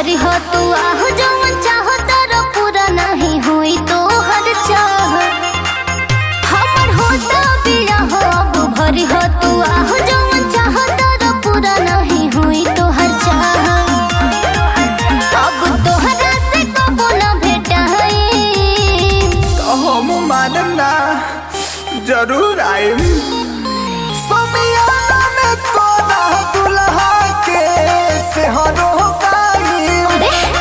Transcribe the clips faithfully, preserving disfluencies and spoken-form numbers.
भरी हो तू आह जवन चाहो तारा पूरा नहीं हुई तो हर चाह हमर होता बिया हो अब भरी हो तू आह जवन चाहो तारा पूरा नहीं हुई तो हर चाह अब तोहरा से कबो न भेटाई हम मानम ना जरूर आइम समियाना में तोरा दुल्हा के सेहरो गाइम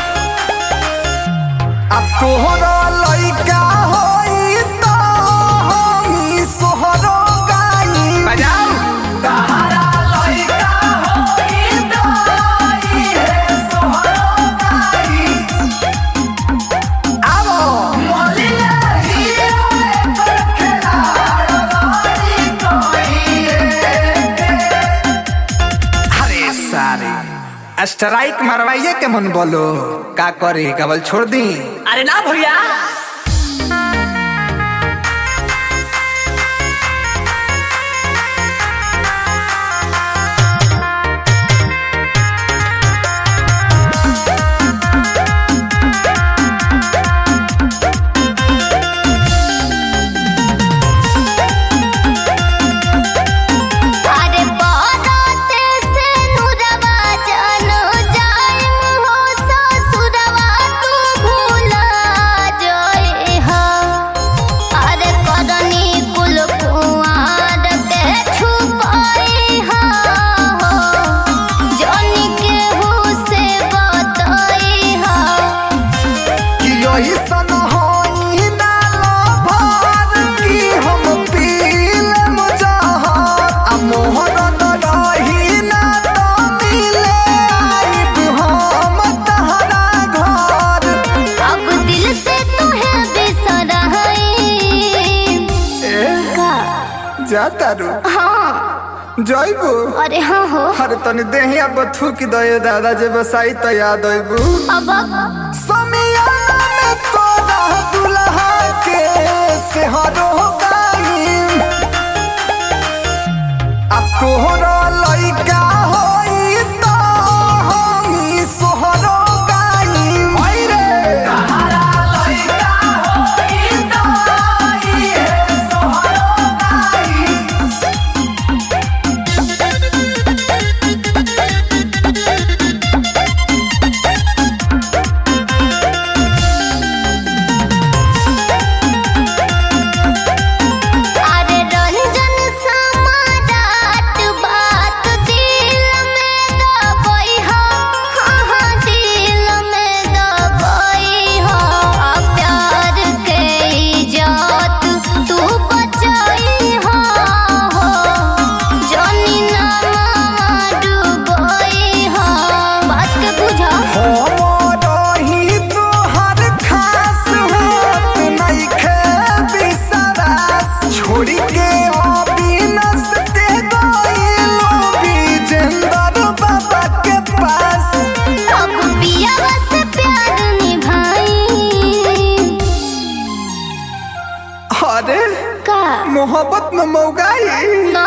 अब तोहरा लइका होई तो हमी सोहरो गाइम बजाओ तोहरा लइका होई तो इहे सोहरो गाइम आवो मोलिया हीरो पर खिलाड़ वाली कोई अरे सारे स्ट्राइक मारवाइए के मन बोलो का करे कबल छोड़ दी अरे ना भैया अरे बाराते से नुरवा जानो जाइम हो ससुरवा तू भूला जाए हा अरे करनी कुल कुआर के छुपाई हा हो जानी के हो से बताई हा कि यही सन होई ना भर की हम पील मुजहर आ मोहर न रही ना तो मिले आइब हम तहरा घर अब दिल से तुहे बिसराई ए का जाता रू हाँ जइबू अरे हाँ हो अरे तनी देहिया बथू की दये दादा जे बसाई त याद आइबू अब समियाना में तोरा दुल्हा के सेहरो गाइम अब तोहरा लइका होई तो हमी सोहरो गाइम ओइ रे तोहरा लइका होई तो इहे सोहरो गाइम अरे रंजन समारात बात दिल में दबई हो हाँ हाँ दिल में दबई हो प्यार के इज्जत तू बचाई हो हो जानी ना डूबई हो बात के बुझा हमरही तोहर खास होत नइखे बिसरास छोड़ी के अविनाश दे गइलो विजेंद्र बाबा के पास अब पिया से प्यार निभाई अरे का मोहब्बत में मौगाई ना